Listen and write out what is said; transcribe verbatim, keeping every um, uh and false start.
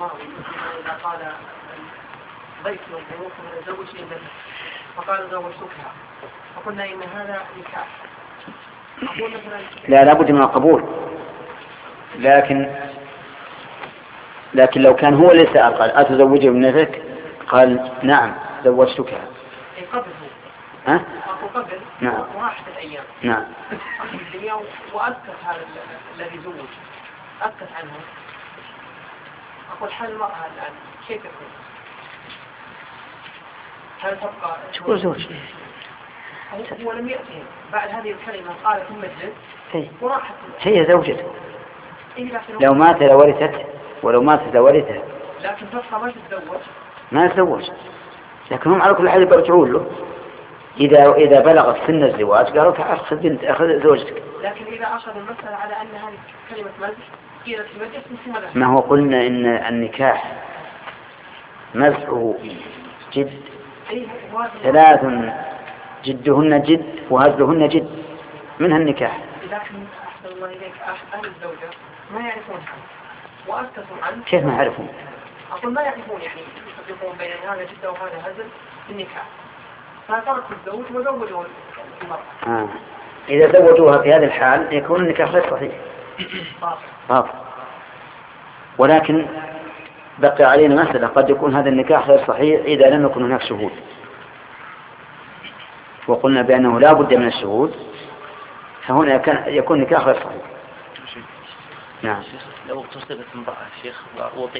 الماضي إذا قال ضيف يوم زوج لي ابنتك فقال زوجتكها فقلنا إن هذا نكاح. لا لابد من القبول، لكن لكن لو كان هو اللي سأل قال أتزوج ابنتك قال نعم زوجتكها. قبل ها؟ قبل نعم واحد الأيام نعم الدنيا وأسكت هذا الذي زوج أسكت عنه. أقول حال المرأة الآن كيف يكون؟ هل تبقى تقول زوج؟ هو لم يأتهم بعد هذه الكلمة قالت المسجد وراحت هي زوجته لو مات لورثته ولو مات لورثها، لكن تبقى ما تتزوج ما تتزوج، لكن هم على كل حال يرجعون له إذا إذا بلغت سن الزواج قالوا أخذ بنت أخذ زوجتك. لكن إذا أخذ المسألة على أن هذه كلمة مزج قيلت المجلس ما هو قلنا إن النكاح مزحه جد ثلاث جدهن جد وهزلهن جد منها النكاح. لكن أحسن الله إليك أهل الزوجة ما يعرفونها وأسكتوا عنه. كيف ما يعرفون؟ أقول ما يعرفون يعني يفرقون بين هذا جد وهذا هزل في النكاح فتركوا الزوج وزوجوا المرأة. آه. إذا زوجوها في هذا الحال يكون النكاح غير صحيح. باطل. ولكن بقي علينا مسألة قد يكون هذا النكاح غير صحيح إذا لم يكن هناك شهود، وقلنا بأنه لا بد من الشهود فهنا يكون نكاح غير صحيح. نعم. لو اغتصبت امرأة شيخ